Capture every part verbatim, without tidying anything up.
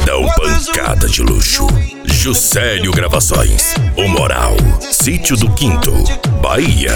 Paredão Pancada de Luxo. Juscelio Gravações. O Moral. Sítio do Quinto, Bahia.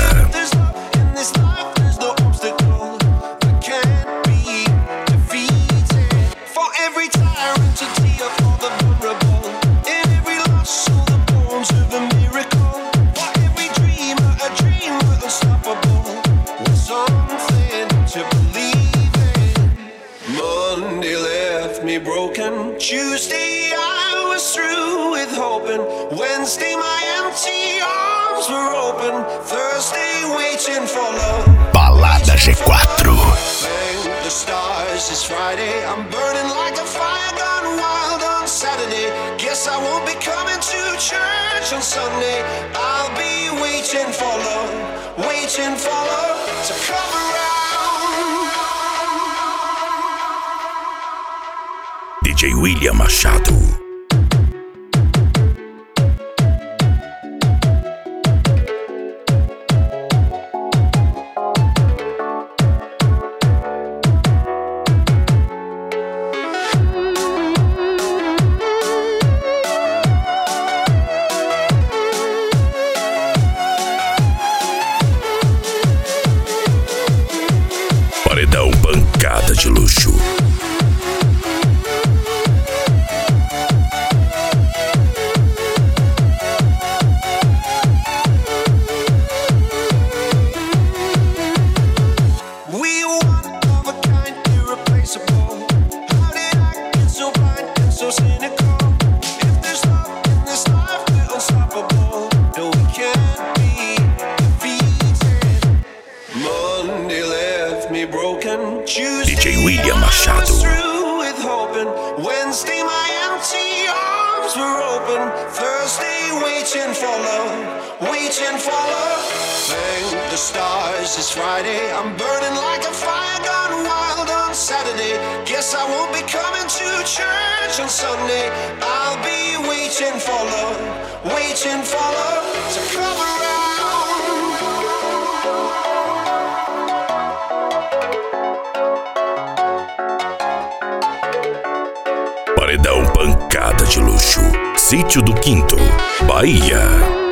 Broken. Tuesday I was through with hoping. Wednesday my empty arms were open. Thursday waiting for love. Balada G quatro. Thank the stars, it's Friday. I'm burning like a fire gone wild on Saturday. Guess I won't be coming to church on Sunday. I'll be waiting for love, waiting for love to come around. D J William Machado. Paredão Pancada de Luxo. D J William Machado. Wednesday my empty arms were open. Thursday waiting for love, waiting for love. Thank the stars, it's Friday. I'm burning like a fire gone wild on Saturday. Guess I won't be coming to church on Sunday. I'll be waiting for love, waiting for love to come around. Paredão Pancada de Luxo. Sítio do Quinto, Bahia.